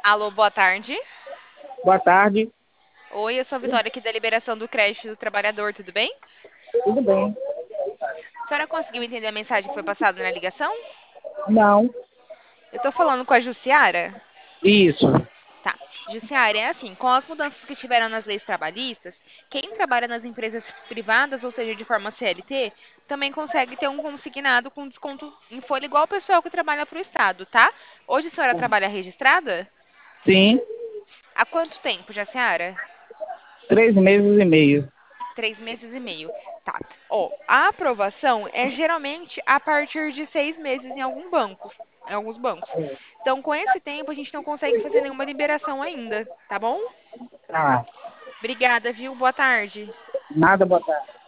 Alô, boa tarde. Boa tarde, Oi, eu sou a Vitória aqui da Liberação do Crédito do Trabalhador, tudo bem? tudo bem? A senhora conseguiu entender a mensagem que foi passada na ligação? Não, Eu tô falando com a Jussiara? isso, Tá. Jussiara, é assim, com as mudanças que tiveram nas leis trabalhistas, quem trabalha nas empresas privadas, ou seja, de forma CLT, também consegue ter um consignado com desconto em folha igual o pessoal que trabalha para o Estado, tá? Hoje a senhora trabalha registrada? sim, Há quanto tempo, Jussiara? 3 meses e meio. 3 meses e meio. Tá. Ó, a aprovação é geralmente a partir de 6 meses em em alguns bancos. Então, com esse tempo, a gente não consegue fazer nenhuma liberação ainda, tá bom? Tá, Obrigada, viu? Boa tarde. nada, boa tarde.